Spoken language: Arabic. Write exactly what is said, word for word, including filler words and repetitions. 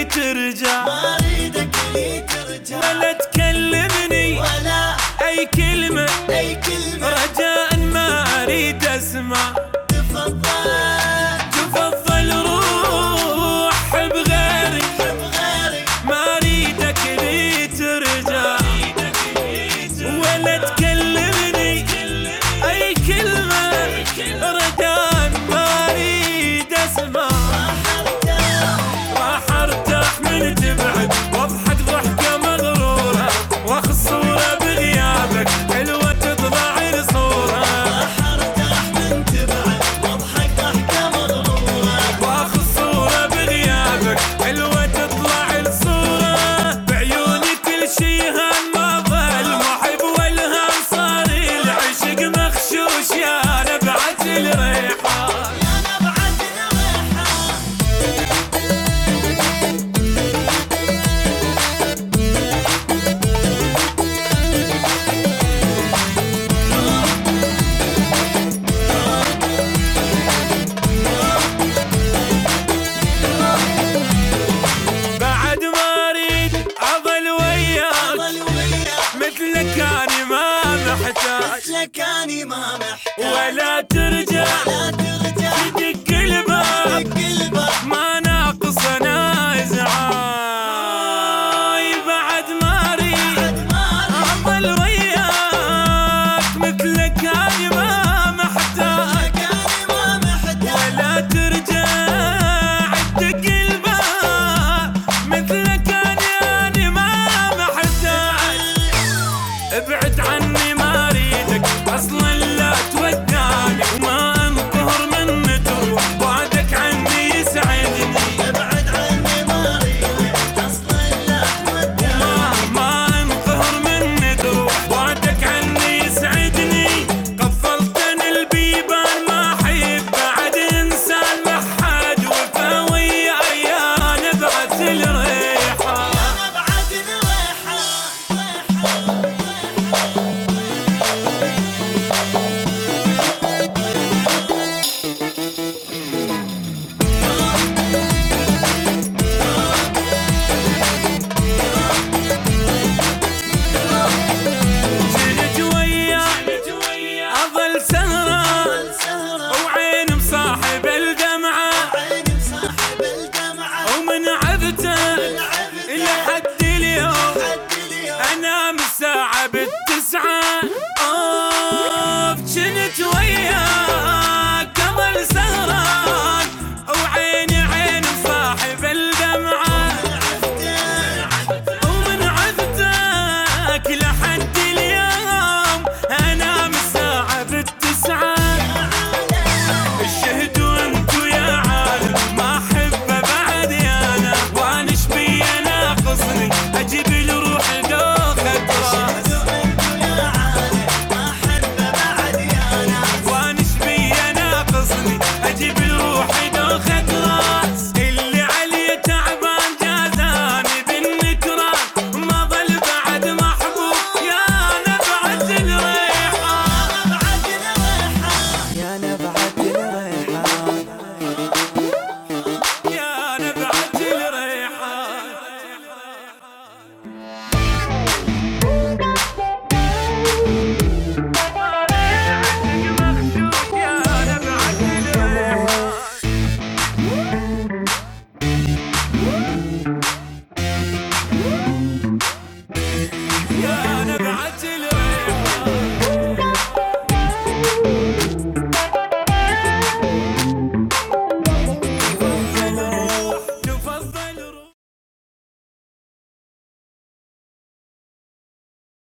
لي ترجع، ما اريدك لي ترجع، ولا تكلمني ولا اي كلمة اي كلمة، رجاء ما اريد اسمع. تفضل تفضل روح بغيري بغيري، ما اريدك لي ترجع، ولا تكلمني اي كلمة رجاء ما اريد اسمع. راح ارتاح من تبعد واضحك ضحكة مغرورة، واخذ صورة بغيابك حلوة تطلع الصورة. راح ارتاح من تبعد واضحك ضحكة مغرورة، واخذ صورة بغيابك حلوة تطلع الصورة. بعيوني كل شي هان ما ظل محب والهام صار العشق مخشوش يا نبعة الريحان. يا نبعة الريحان. بعد ما اريد اظل وياك ظل وياك مثلك اني ما محتاج، مثلك اني ما محتاج، ولا ترجع لا ترجع